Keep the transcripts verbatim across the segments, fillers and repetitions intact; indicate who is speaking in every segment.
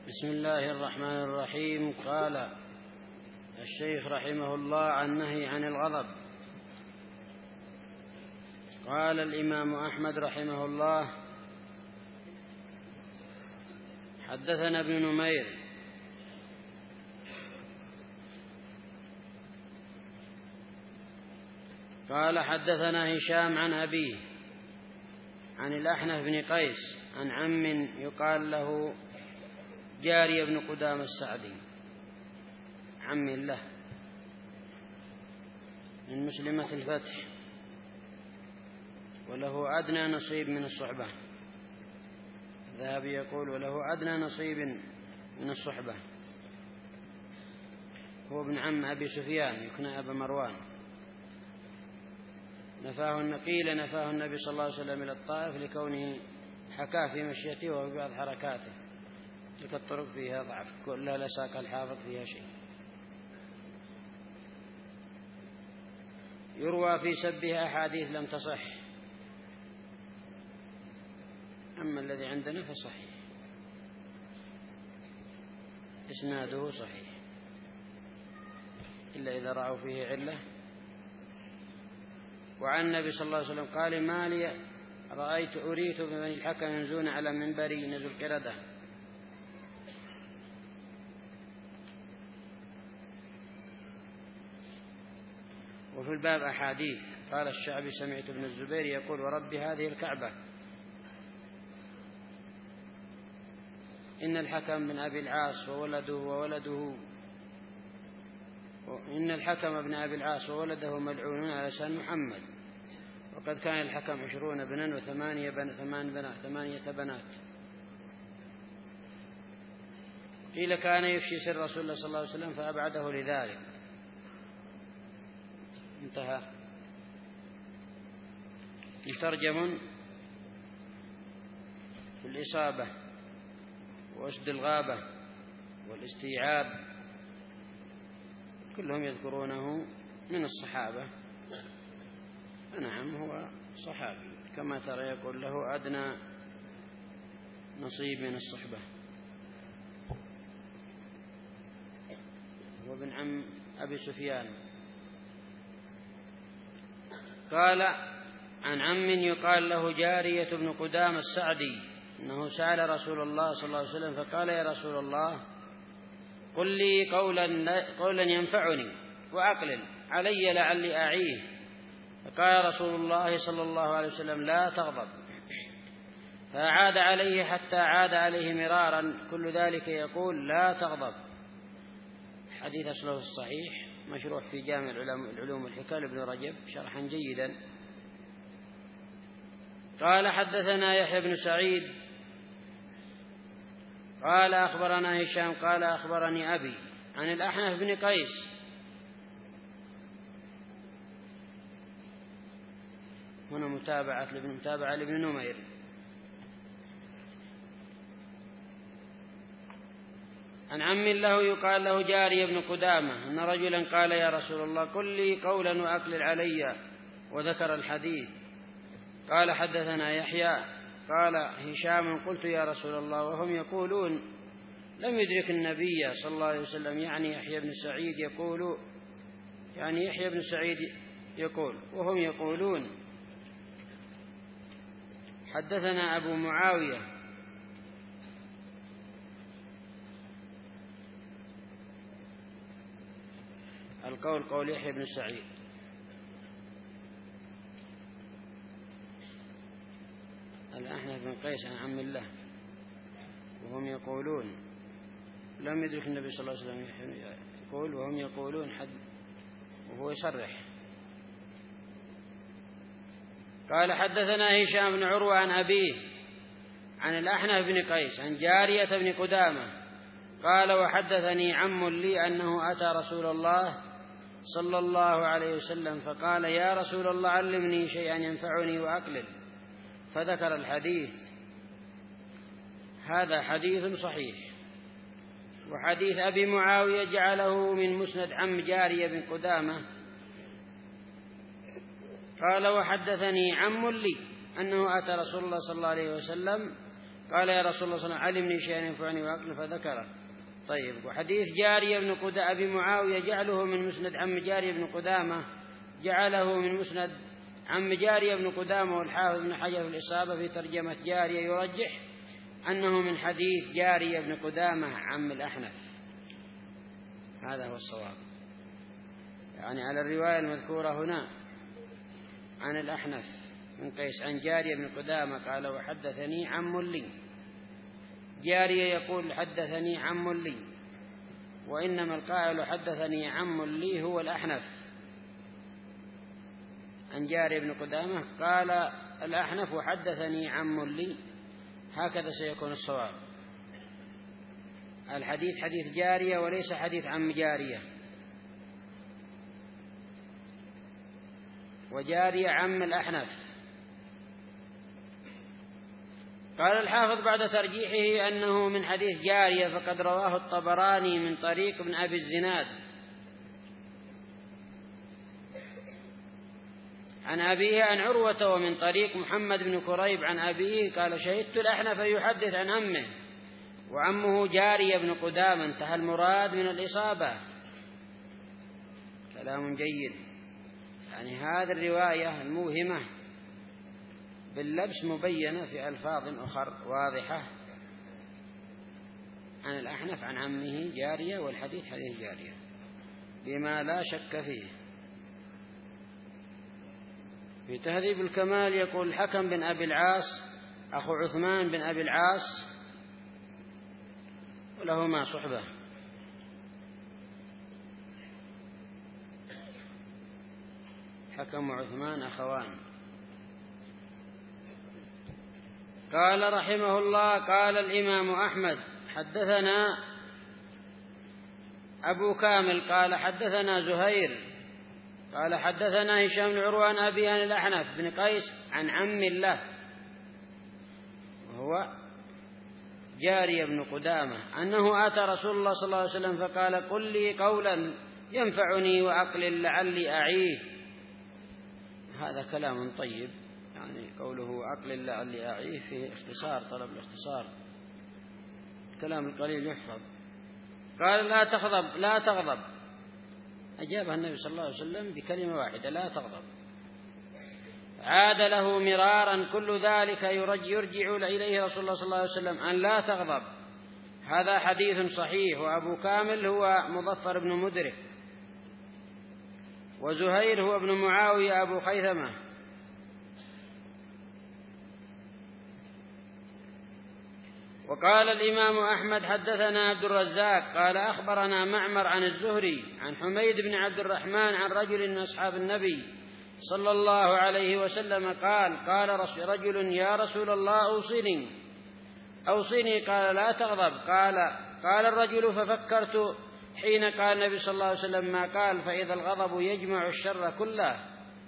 Speaker 1: بسم الله الرحمن الرحيم. قال الشيخ رحمه الله عن النهي عن الغضب. قال الإمام أحمد رحمه الله: حدثنا ابن نمير قال حدثنا هشام عن أبيه عن الأحنف بن قيس عن عم يقال له جاري بن قدامة السعدي، عم له من مسلمة الفتح، وله أدنى نصيب من الصحبة. الذهبي يقول: وله أدنى نصيب من الصحبة. هو ابن عم أبي سفيان، يكنى أبا مروان. نفاه النقيل نفاه النبي صلى الله عليه وسلم إلى الطائف لكونه حكاه في مشيته وفي بعض حركاته، تلك الطرق فيها ضعف، كلها لا ساق الحافظ فيها شيء. يروى في سبها أحاديث لم تصح، أما الذي عندنا فصحيح، إسناده صحيح، إلا إذا رأوا فيه علة. وعن النبي صلى الله عليه وسلم قال: ما لي رأيت أريت ببني الحكم ينزون على منبري نزل قردة. وفي الباب أحاديث. قال الشعبي: سمعت ابن الزبير يقول: ورب هذه الكعبة إن الحكم بن أبي العاص وولده وولده إن الحكم بن أبي العاص وولده ملعونون على لسان محمد، وقد كان الحكم عشرون بنا وثمانية بنات ثمان بنات ثمانية بنات. قيل: كان يفشي سر رسول الله صلى الله عليه وسلم فأبعده لذلك. انتهى. مترجم في الإصابة وأسد الغابة والاستيعاب، كلهم يذكرونه من الصحابة. نعم، هو صحابي كما ترى، يقول: له أدنى نصيب من الصحبة. هو ابن عم أبي سفيان. قال: عن عم يقال له جارية بن قدامة السعدي أنه سأل رسول الله صلى الله عليه وسلم فقال: يا رسول الله، قل لي قولا, قولا ينفعني وأقلل علي لعلي أعيه. فقال رسول الله صلى الله عليه وسلم: لا تغضب. فأعاد عليه حتى عاد عليه مرارا، كل ذلك يقول: لا تغضب. حديث أصله الصحيح، مشروح في جامع العلوم والحكم لابن رجب شرحا جيدا. قال: حدثنا يحيى بن سعيد قال أخبرنا هشام قال أخبرني أبي عن الأحنف بن قيس. هنا متابعة لابن متابعة لابن نمير. عن عم له يقال له جاري بن قدامة أن رجلا قال: يا رسول الله، قل لي قولا وأقلل علي، وذكر الحديث. قال: حدثنا يحيى قال هشام: قلت يا رسول الله، وهم يقولون لم يدرك النبي صلى الله عليه وسلم، يعني يحيى بن سعيد يقول يعني يحيى بن سعيد يقول وهم يقولون. حدثنا أبو معاوية القول قول يحيى بن سعيد. الأحنف بن قيس عن عم الله، وهم يقولون لم يدرك النبي صلى الله عليه وسلم، يقول وهم يقولون حد، وهو يصرح. قال: حدثنا هشام بن عروة عن أبيه عن الأحنف بن قيس عن جارية بن قدامة قال: وحدثني عم لي أنه أتى رسول الله صلى الله عليه وسلم فقال: يا رسول الله، علمني شيئا ينفعني وأقلل. فذكر الحديث. هذا حديث صحيح. وحديث أبي معاوية جعله من مسند عم جارية بن قدامة. قال: وحدثني عم لي أنه أتى رسول الله صلى الله عليه وسلم قال يا رسول الله صلى الله عليه وسلم علمني شيئا ينفعني وأكل فذكره. طيب. وحديث جارية بن قدامة أبي معاوية جعله من مسند عم جارية بن قدامة جعله من مسند عم جارية بن قدامة، والحافظ بن حجر في الإصابة في ترجمة جارية يرجح أنه من حديث جارية بن قدامة عم الأحنف. هذا هو الصواب، يعني على الرواية المذكورة هنا عن الأحنف من قيس عن جارية بن قدامة قال وحدثني عم لي. جارية يقول حدثني عم لي، وإنما القائل حدثني عم لي هو الأحنف عن جارية بن قدامة قال الأحنف وحدثني عم لي. هكذا سيكون الصواب. الحديث حديث جارية وليس حديث عم جارية، وجارية عم الأحنف. قال الحافظ بعد ترجيحه أنه من حديث جارية فقد رواه الطبراني من طريق ابن أبي الزناد عن أبيه عن عروة، ومن طريق محمد بن كريب عن أبيه قال شهدت الأحنف يحدث عن عمه وعمه جارية بن قدامة. انتهى المراد من الإصابة. كلام جيد. يعني هذه الرواية الموهمة باللبس مبينة في ألفاظ أخر واضحة عن الأحنف عن عمه جارية، والحديث حديث جارية بما لا شك فيه. في تهذيب الكمال يقول الحكم بن أبي العاص أخو عثمان بن أبي العاص ولهما صحبة. حكم وعثمان أخوان. قال رحمه الله قال الإمام أحمد حدثنا أبو كامل قال حدثنا زهير قال حدثنا هشام بن عروة عن أبي عن الأحنف بن قيس عن عم الله وهو جارية بن قدامة أنه أتى رسول الله صلى الله عليه وسلم فقال قل لي قولا ينفعني وأقلل لعلي أعيه. هذا كلام طيب، يعني قوله أقلل لعلي أعيه فيه اختصار، طلب الاختصار. الكلام القليل يحفظ. قال لا تغضب لا تغضب. أجابها النبي صلى الله عليه وسلم بكلمة واحدة لا تغضب. عاد له مرارا كل ذلك يرجع إليه رسول الله صلى الله عليه وسلم أن لا تغضب. هذا حديث صحيح. وأبو كامل هو مظفر بن مدرك، وزهير هو ابن معاوية أبو خيثمة. وقال الإمام أحمد حدثنا عبد الرزاق قال أخبرنا معمر عن الزهري عن حميد بن عبد الرحمن عن رجل من أصحاب النبي صلى الله عليه وسلم قال قال رجل يا رسول الله أوصني أوصني قال لا تغضب. قال قال الرجل ففكرت حين قال النبي صلى الله عليه وسلم ما قال فإذا الغضب يجمع الشر كله.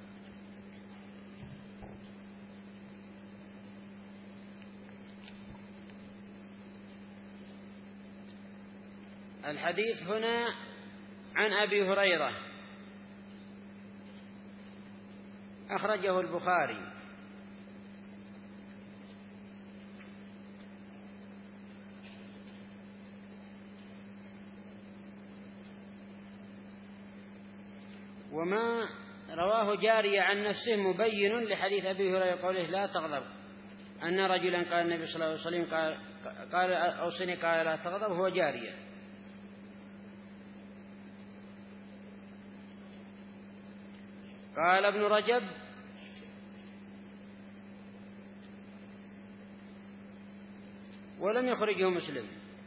Speaker 1: الحديث هنا عن أبي هريرة أخرجه البخاري. وما رواه جارية عن نفسه مبين لحديث أبي هريرة قوله لا تغضب، أن رجلا قال النبي صلى الله عليه وسلم قال, قال أوصني قال لا تغضب هو جارية. قال ابن رجب ولم يخرجه مسلم.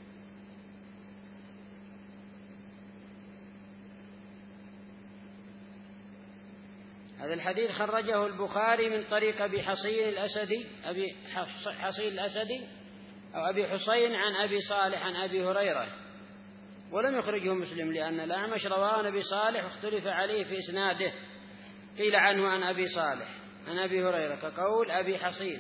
Speaker 1: هذا الحديث خرجه البخاري من طريق أبي حصين الأسدي أبي حصين الأسدي أو أبي حصين عن أبي صالح عن أبي هريرة، ولم يخرجه مسلم لأن الأعمش رواه عن أبي صالح واختلف عليه في إسناده، قيل عنه عن أبي صالح عن أبي هريرة كقول أبي حصين.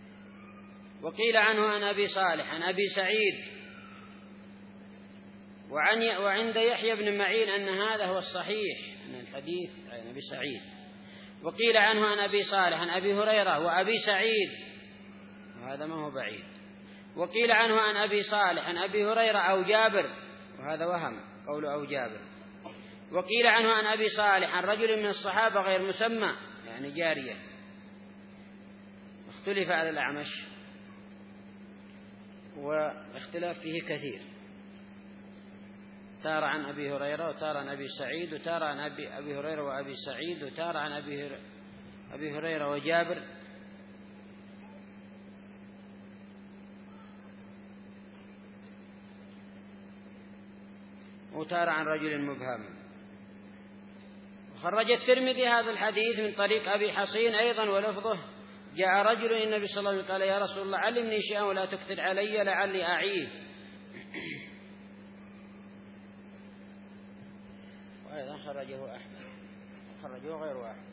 Speaker 1: وقيل عنه عن أبي صالح عن أبي سعيد وعن وعند يحيى بن معين أن هذا هو الصحيح من الحديث عن أبي سعيد. وقيل عنه عن أبي صالح عن أبي هريرة وأبي سعيد، وهذا ما هو بعيد. وقيل عنه عن أبي صالح عن أبي هريرة أو جابر، وهذا وهم قول أو جابر. وقيل عنه عن أبي صالح عن رجل من الصحابة غير مسمى، يعني جارية. اختلف على الأعمش، واختلاف فيه كثير، تار عن أبي هريرة وتار عن أبي سعيد وتار عن أبي, أبي هريرة وأبي سعيد وتار عن أبي, أبي هريرة وجابر. وتار عن رجل مبهم. وخرج الترمذي هذا الحديث من طريق أبي حصين أيضا ولفظه: جاء رجل إلى النبي صلى الله عليه وسلم قال: يا رسول الله علمني شيئا ولا تكثر علي لعلي أعيد. وأيضا خرجه أحمد، خرجه غير واحد.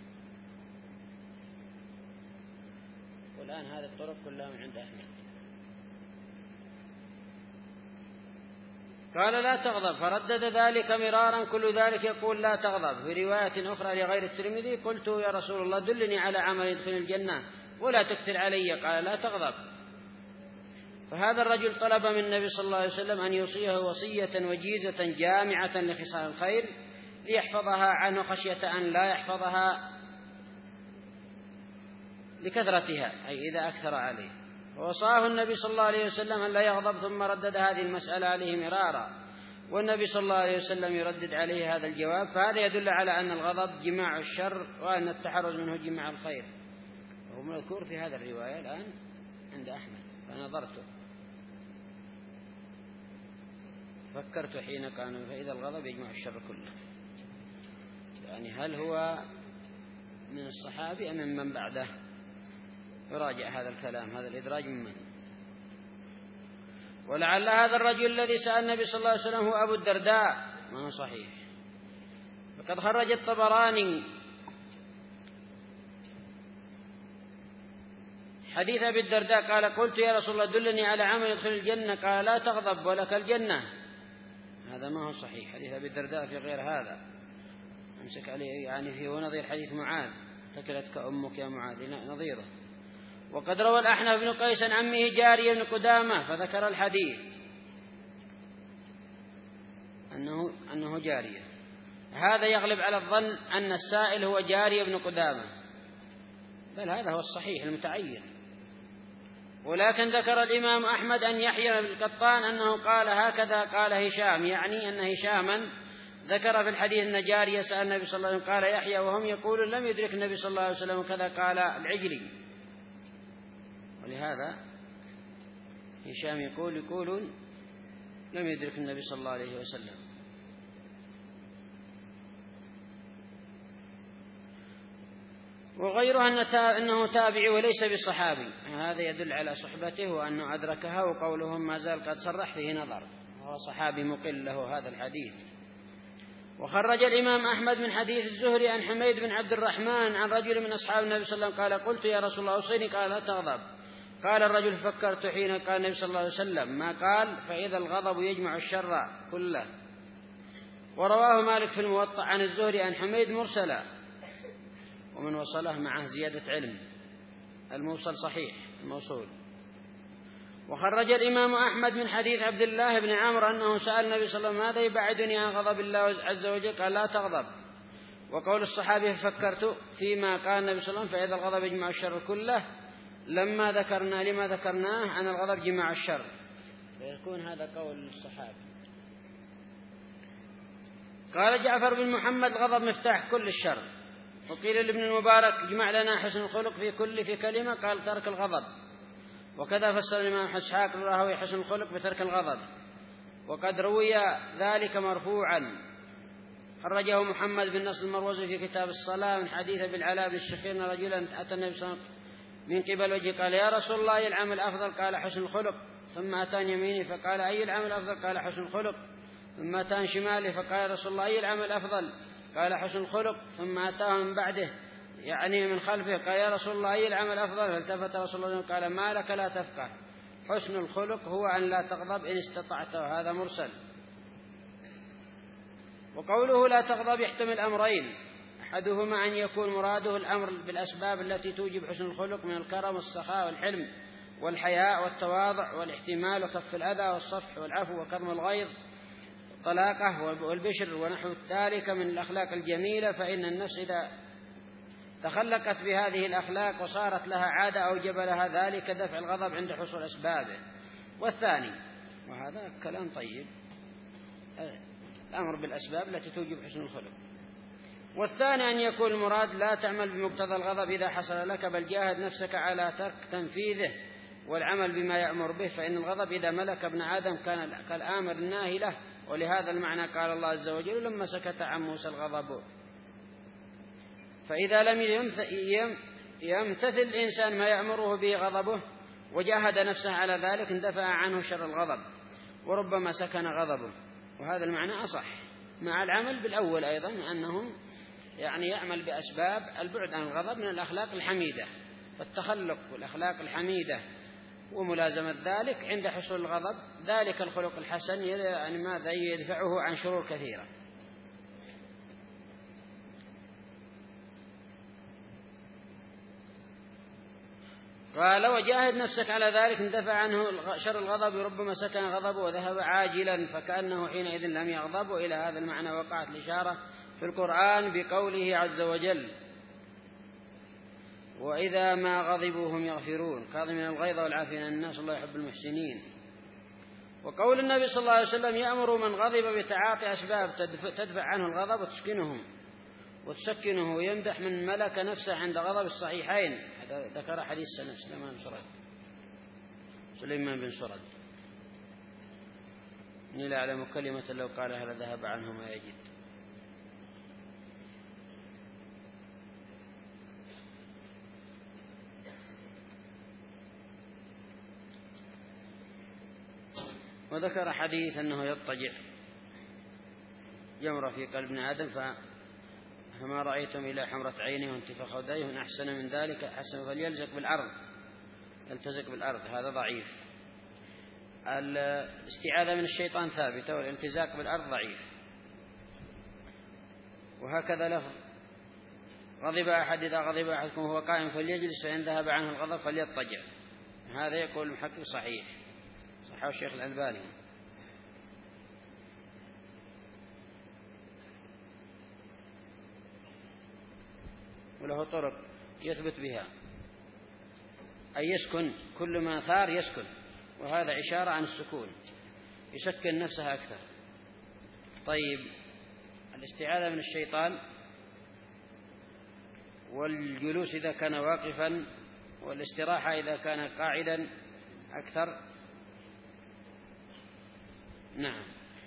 Speaker 1: والآن هذه الطرق كلها من عند أحمد. قال: لا تغضب، فردد ذلك مرارا، كل ذلك يقول لا تغضب. في رواية أخرى لغير الترمذي: قلت يا رسول الله دلني على عمل يدخل الجنة ولا تكثر علي. قال: لا تغضب. فهذا الرجل طلب من النبي صلى الله عليه وسلم أن يوصيه وصية وجيزة جامعة لخصال الخير ليحفظها عنه خشية أن لا يحفظها لكثرتها، أي إذا أكثر عليه. ووصاه النبي صلى الله عليه وسلم أن لا يغضب، ثم ردد هذه المسألة عليه مرارا، والنبي صلى الله عليه وسلم يردد عليه هذا الجواب. فهذا يدل على أن الغضب جماع الشر وأن التحرز منه جماع الخير، وهو مذكور في هذا الرواية الآن عند أحمد. فنظرته فكرت حين كان فإذا الغضب يجمع الشر كله، يعني هل هو من الصحابي أم من من بعده؟ يراجع هذا الكلام، هذا الإدراج من من. ولعل هذا الرجل الذي سأل النبي صلى الله عليه وسلم هو أبو الدرداء، ما هو صحيح. فقد خرج الطبراني حديث أبي الدرداء قال: قلت يا رسول الله دلني على عمل يدخل الجنة. قال: لا تغضب ولك الجنة. هذا ما هو صحيح. حديث أبي الدرداء في غير هذا أمسك عليه، يعني فيه نظير حديث معاذ: ثكلتك أمك يا معاذ، نظيره. وقد روى الأحنف بن قيس عن عمه جارية بن قدامة فذكر الحديث أنه, أنه جارية. هذا يغلب على الظن أن السائل هو جارية بن قدامة، بل هذا هو الصحيح المتعين. ولكن ذكر الإمام أحمد أن يحيى بن القطان أنه قال هكذا قال هشام، يعني أن هشاما ذكر في الحديث أن جارية سأل النبي صلى الله عليه وسلم. قال يحيى: وهم يقولون لم يدرك النبي صلى الله عليه وسلم، كذا قال العجلي. ولهذا هشام يقول يقولون لم يدرك النبي صلى الله عليه وسلم. وغيره أنه تابعي وليس بصحابي، هذا يدل على صحبته وأنه أدركها، وقولهم ما زال قد صرح فيه نظر، وهو صحابي مقل له هذا الحديث. وخرج الإمام أحمد من حديث الزهري عن حميد بن عبد الرحمن عن رجل من أصحاب النبي صلى الله عليه وسلم قال: قلت يا رسول الله أوصيني. قال: لا تغضب. قال الرجل: فكرت حين قال النبي صلى الله عليه وسلم ما قال: فإذا الغضب يجمع الشر كله. ورواه مالك في الموطأ عن الزهري عن حميد مرسلا، ومن وصله معه زيادة علم، الموصل صحيح الموصول. وخرج الإمام أحمد من حديث عبد الله بن عمرو أنه سأل النبي صلى الله عليه وسلم: ماذا يبعدني عن غضب الله عز وجل؟ قال: لا تغضب. وقول الصحابي: فكرت فيما قال النبي صلى الله عليه وسلم: فإذا الغضب يجمع الشر كله، لما ذكرنا لما ذكرناه عن الغضب جمع الشر، فيكون هذا قول الصحابي. قال جعفر بن محمد: الغضب مفتاح كل الشر. وقيل لابن المبارك: اجمع لنا حسن الخلق في كل في كلمة، قال: ترك الغضب. وكذا فسر الإمام إسحاق الراهوي حسن الخلق بترك الغضب. وقد روي ذلك مرفوعا، خرجه محمد بن نصر المروزي في كتاب الصلاة من حديث ابي العلاء بن الشخير أن رجلا أتى النبي صلى الله عليه وسلم من قبل وجهه قال: يا رسول الله أي العمل أفضل؟ قال: حسن الخلق. ثم أتى يمينه فقال: أي العمل أفضل؟ قال: حسن الخلق. ثم أتى شماله فقال: رسول الله أي العمل أفضل؟ قال: حسن الخلق. ثم أتاه من بعده يعني من خلفه قال: يا رسول الله أي العمل أفضل؟ فالتفت رسول الله قال: ما لك لا تفقه، حسن الخلق هو أن لا تغضب إن استطعت. وهذا مرسل. وقوله لا تغضب يحتمل أمرين، أحدهما أن يكون مراده الأمر بالأسباب التي توجب حسن الخلق من الكرم والسخاء والحلم والحياء والتواضع والاحتمال وكف الأذى والصفح والعفو وكظم الغيظ والطلاقة والبشر ونحو ذلك من الأخلاق الجميلة، فإن النفس إذا تخلقت بهذه الأخلاق وصارت لها عادة أوجب لها ذلك دفع الغضب عند حصول أسبابه. والثاني، وهذا كلام طيب، الأمر بالأسباب التي توجب حسن الخلق. والثاني أن يكون المراد لا تعمل بمقتضى الغضب إذا حصل لك، بل جاهد نفسك على ترك تنفيذه والعمل بما يأمر به، فإن الغضب إذا ملك ابن آدم كان كالآمر الناهي له. ولهذا المعنى قال الله عز وجل لما سكت عن موسى الغضب. فإذا لم يمتثل الإنسان ما يأمره به غضبه وجاهد نفسه على ذلك اندفع عنه شر الغضب وربما سكن غضبه. وهذا المعنى أصح مع العمل بالأول أيضا، أنه يعني يعمل بأسباب البعد عن الغضب من الأخلاق الحميدة، فالتخلق والأخلاق الحميدة وملازمة ذلك عند حصول الغضب، ذلك الخلق الحسن يعني ماذا يدفعه عن شرور كثيرة. قال وجاهد نفسك على ذلك اندفع عنه شر الغضب ربما سكن غضبه وذهب عاجلا، فكأنه حينئذ لم يغضب. وإلى هذا المعنى وقعت الإشارة في القرآن بقوله عز وجل وإذا ما غضبوا هم يغفرون كاظمين الغيظ والعافين عن الناس الله يحب المحسنين. وقول النبي صلى الله عليه وسلم يأمر من غضب بتعاطي أسباب تدفع عنه الغضب وتسكنه وتسكنه ويمدح من ملك نفسه عند غضب الصحيحين. ذكر حديث سليمان بن سرد سليمان بن سرد إني لا أعلم كلمة لو قالها لذهب عنه ما يجد. وذكر حديث أنه يضطجع جمرة في قلب ابن آدم فما رأيتم إلى حمرة عينه وانتفاخ خديه من أحسن من ذلك حسن فليلزق بالأرض يلتزق بالأرض. هذا ضعيف. الاستعاذة من الشيطان ثابتة والالتزاق بالأرض ضعيف. وهكذا لفظ غضب أحد إذا غضب أحدكم وهو قائم فليجلس فإن ذهب عنه الغضب فليضطجع. هذا يقول المحقق صحيح، صححه الشيخ الألباني. وله طرق يثبت بها أي يسكن كل ما ثار يسكن، وهذا إشارة عن السكون يسكن نفسها أكثر. طيب الاستعاذة من الشيطان والجلوس إذا كان واقفا والاستراحة إذا كان قاعدا أكثر. نعم.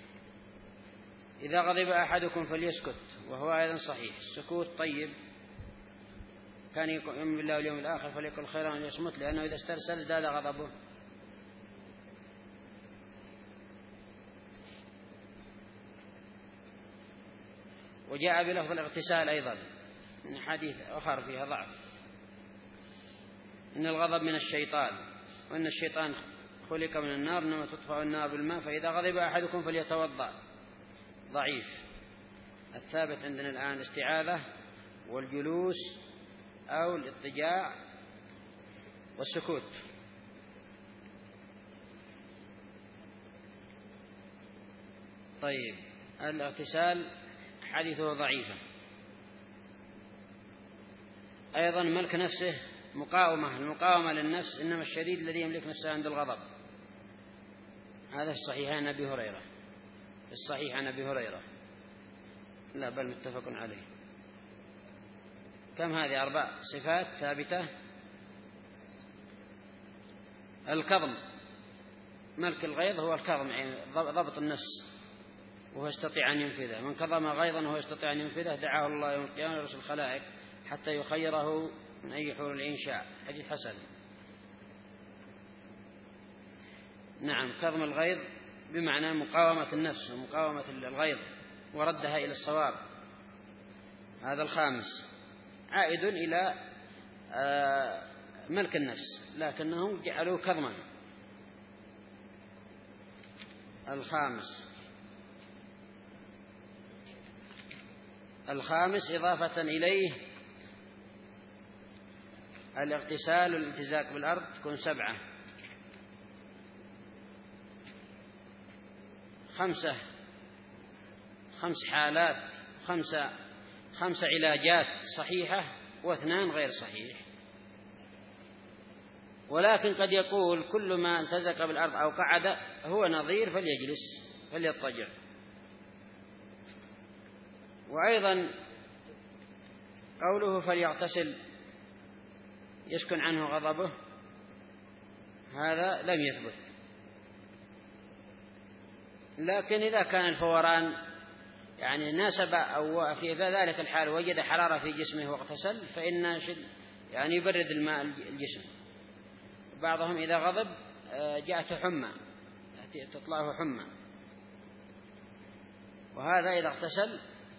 Speaker 1: إذا غضب أحدكم فليسكت وهو أيضا صحيح. السكوت طيب. كان يؤمن بالله واليوم الآخر فليقل خيرا وليصمت، لأنه إذا استرسل ازداد غضبه. وجاء بلفظ الاغتسال أيضا من حديث آخر فيها ضعف، إن الغضب من الشيطان وإن الشيطان خلق من النار إنما تطفأ النار بالماء فإذا غضب أحدكم فليتوضأ. ضعيف. الثابت عندنا الآن الاستعاذة والجلوس أو الاضطجاع والسكوت. طيب الاغتسال حديثه ضعيفة. أيضا ملك نفسه مقاومة، المقاومة للنفس إنما الشديد الذي يملك نفسه عند الغضب. هذا الصحيح عن أبي هريرة، الصحيح عن أبي هريرة لا بل متفق عليه. كم هذه؟ أربع صفات ثابتة. الكظم ملك الغيظ هو الكظم، يعني ضبط النفس وهو يستطيع أن ينفذه. من كظم غيظا وهو يستطيع أن ينفذه دعاه الله يوم القيامة لرسل الخلائق حتى يخيره من أي حور العين شاء. حديث حسن. نعم. كظم الغيظ بمعنى مقاومة النفس ومقاومة الغيظ وردها إلى الصواب. هذا الخامس عائد إلى ملك النفس لكنهم جعلوه كظما. الخامس الخامس إضافة إليه الاغتسال والالتزاق بالأرض تكون سبعة. خمسة خمس حالات خمسة خمس علاجات صحيحة واثنان غير صحيح. ولكن قد يقول كل ما التزق بالأرض أو قعد هو نظير فليجلس فليضطجع. وأيضا قوله فليغتسل يسكن عنه غضبه هذا لم يثبت. لكن إذا كان الفوران يعني ناسب أو في ذلك الحال وجد حرارة في جسمه واغتسل فإن يعني يبرد الماء الجسم. بعضهم إذا غضب جاءته حمى تطلعه حمى، وهذا إذا اغتسل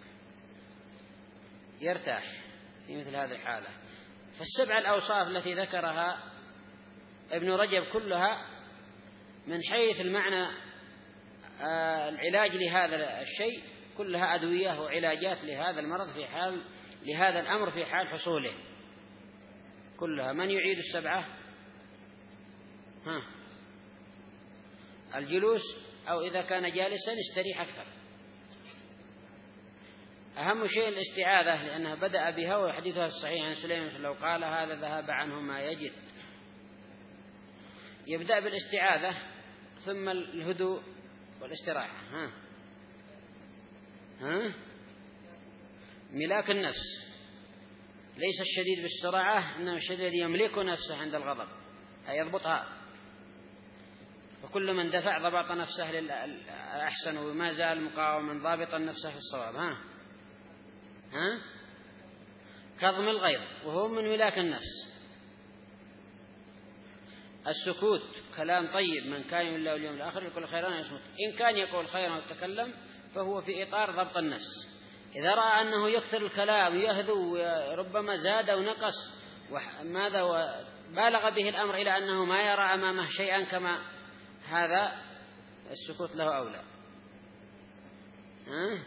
Speaker 1: يرتاح في مثل هذه الحالة. فالسبع الأوصاف التي ذكرها ابن رجب كلها من حيث المعنى العلاج لهذا الشيء كلها أدوية وعلاجات لهذا المرض في حال لهذا الأمر في حال حصوله كلها. من يعيد السبعة؟ ها الجلوس، أو إذا كان جالسا يستريح أكثر. أهم شيء الاستعاذة لأنها بدأ بها وحديثها الصحيح عن سليمان لو قال هذا ذهب عنه ما يجد. يبدأ بالاستعاذة ثم الهدوء والاستراحة. ها ها ملاك النفس ليس الشديد بالسرعة إنما الشديد الذي يملك نفسه عند الغضب أي يضبطها. وكل من دفع ضبط نفسه للأحسن وما زال مقاوما ضابطا نفسه في الصواب. ها ها كظم الغيظ وهو من ملاك النفس. السكوت كلام طيب من كان يؤمن بالله واليوم الآخر يقول خيرا يصمت. إن كان يقول خيرا ويتكلم فهو في إطار ضبط النفس. إذا رأى أنه يكثر الكلام يهدو ربما زاد ونقص وماذا وبالغ به الأمر إلى أنه ما يرى أمامه شيئا كما هذا السكوت له أولى. ها؟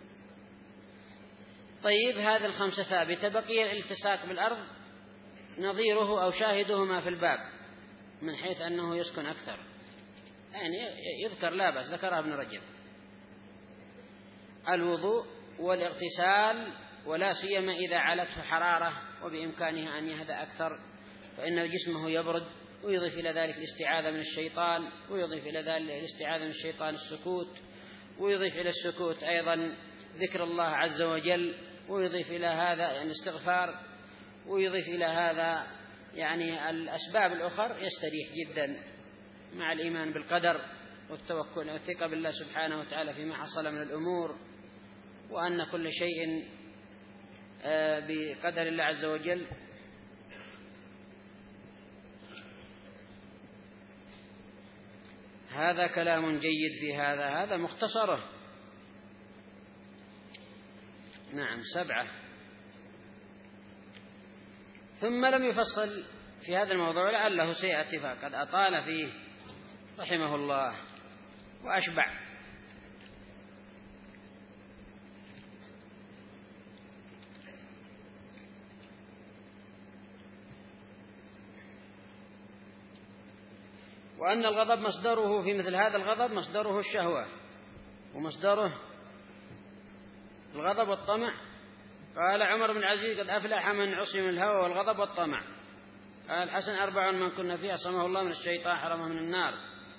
Speaker 1: طيب هذه الخمسة ثابتة. بقي الالتصاق بالأرض نظيره أو شاهدهما في الباب من حيث أنه يسكن أكثر يعني يذكر لا بأس ذكرها ابن رجب. الوضوء والاغتسال ولا سيما إذا علته حرارة وبإمكانه أن يهدأ أكثر فإن جسمه يبرد. ويضيف إلى ذلك الاستعاذة من الشيطان ويضيف إلى ذلك الاستعاذة من الشيطان السكوت ويضيف إلى السكوت أيضا ذكر الله عز وجل ويضيف إلى هذا يعني الاستغفار ويضيف إلى هذا يعني الأسباب الأخرى يستريح جدا مع الإيمان بالقدر والتوكل والثقة بالله سبحانه وتعالى فيما حصل من الأمور وأن كل شيء بقدر الله عز وجل. هذا كلام جيد في هذا. هذا مختصره. نعم سبعة. ثم لم يفصل في هذا الموضوع لعله سيأتي فقد أطال فيه رحمه الله وأشبع. وأن الغضب مصدره في مثل هذا الغضب مصدره الشهوة ومصدره الغضب والطمع. قال عمر بن العزيز قد أفلح من عصم من الهوى والغضب والطمع. قال الحسن أربع من كنا فيه عصمه الله من الشيطان حرمه من النار.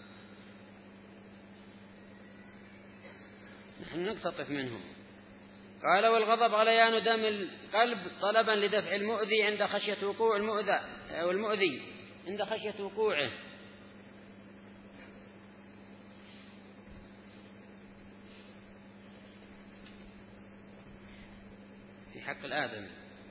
Speaker 1: نحن نقتطف منهم. قال والغضب غليان دم القلب طلبا لدفع المؤذي عند خشية وقوع المؤذى أو المؤذي عند خشية وقوعه. في حق الآدم.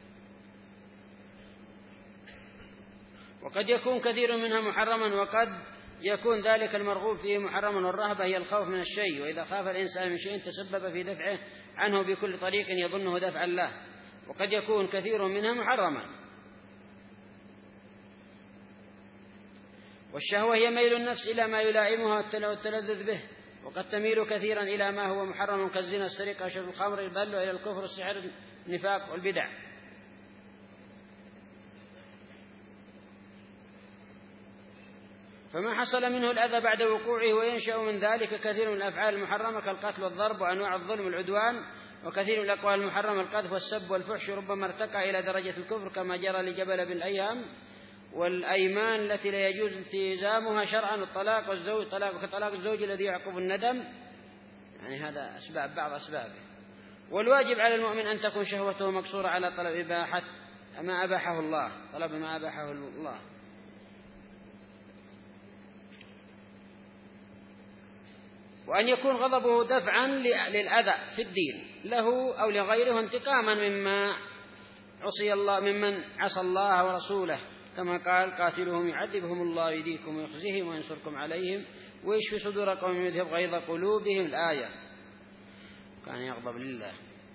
Speaker 1: وقد يكون كثير منها محرما وقد يكون ذلك المرغوب فيه محرما. والرهبة هي الخوف من الشيء وإذا خاف الإنسان من شيء تسبب في دفعه عنه بكل طريق يظنه دفعا له. وقد يكون كثير منها محرما. والشهوة هي ميل النفس إلى ما يلائمها والتلذذ به وقد تميل كثيرا إلى ما هو محرم كالزنا السرقة شرب الخمر بل إلى الكفر السحر النفاق والبدع. فما حصل منه الأذى بعد وقوعه وينشأ من ذلك كثير من الأفعال المحرمة كالقتل والضرب وأنواع الظلم والعدوان، وكثير من الأقوال المحرمة القذف والسب والفحش ربما ارتقى إلى درجة الكفر كما جرى لجبل بن أيهم، والأيمان التي لا يجوز التزامها شرعا، والطلاق والزوج طلاق كطلاق الزوج الذي يعقب الندم، يعني هذا أسباب بعض أسبابه. والواجب على المؤمن أن تكون شهوته مقصورة على طلب إباحة ما أباحه الله، طلب ما أباحه الله. وأن يكون غضبه دفعا للأذى في الدين له أو لغيره انتقاما مما عصي الله ممن عصى الله ورسوله، كما قال قاتلهم يعذبهم الله ويديكم ويخزيهم وينصركم عليهم ويشفي صدور قوم يذهب غيظ قلوبهم، الآية. كان يغضب لله.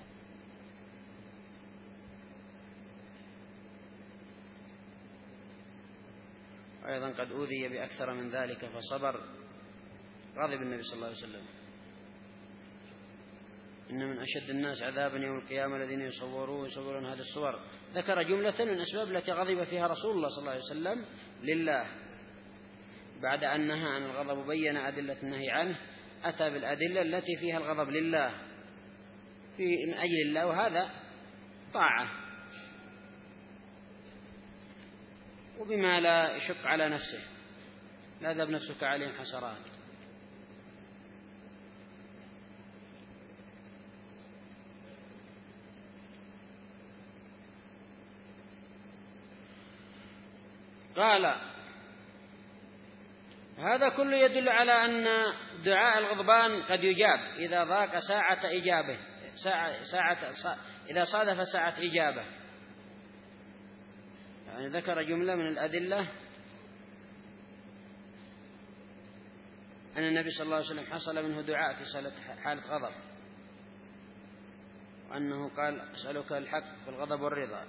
Speaker 1: أيضا قد أوذي بأكثر من ذلك فصبر، غضب النبي صلى الله عليه وسلم. إن من أشد الناس عذابا يوم القيامة الذين يصورون يصورون هذه الصور. ذكر جملة من الأسباب التي غضب فيها رسول الله صلى الله عليه وسلم لله، بعد أن نهى عن الغضب وبين أدلة النهي عنه أتى بالأدلة التي فيها الغضب لله في من أجل الله، وهذا طاعة وبما لا يشق على نفسه، لا ذهب نفسك عليهم حسرات. قال هذا كله يدل على أن دعاء الغضبان قد يجاب إذا ضاق ساعة إجابة ساعة ساعة إذا صادف ساعة إجابة. يعني ذكر جملة من الأدلة أن النبي صلى الله عليه وسلم حصل منه دعاء في حالة غضب، وأنه قال أسألك الحق في الغضب والرضا.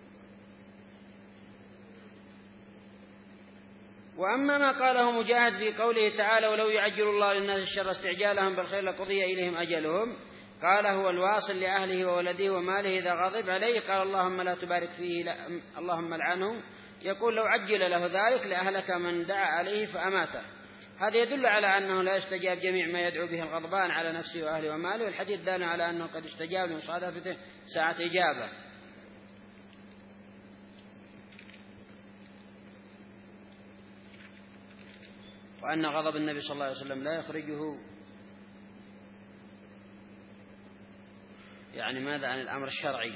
Speaker 1: وأما ما قاله مجاهد في قوله تعالى ولو يعجل الله للناس الشر استعجالهم بالخير لقضي إليهم أجلهم، قال هو الواصل لأهله وولده وماله إذا غضب عليه قال اللهم لا تبارك فيه اللهم لعنه، يقول لو عجل له ذلك لأهلك من دعا عليه فأماته. هذا يدل على أنه لا يستجاب جميع ما يدعو به الغضبان على نفسه وأهله وماله، والحديث دال على أنه قد استجاب لمصادفته ساعة إجابة. وأن غضب النبي صلى الله عليه وسلم لا يخرجه يعني ماذا عن الأمر الشرعي.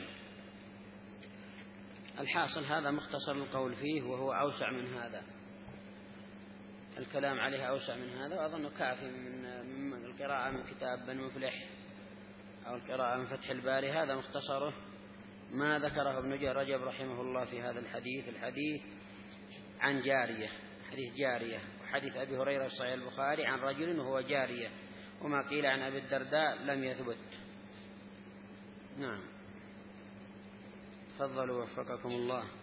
Speaker 1: الحاصل هذا مختصر القول فيه، وهو أوسع من هذا، الكلام عليه أوسع من هذا، وأظن كافي من, من القراءة من كتاب بن مفلح أو القراءة من فتح الباري. هذا مختصره ما ذكره ابن رجب رحمه الله في هذا الحديث. الحديث عن جارية، حديث جارية، وحديث أبي هريرة في صحيح البخاري عن رجل وهو جارية، وما قيل عن أبي الدرداء لم يثبت. نعم، تفضلوا وفقكم الله.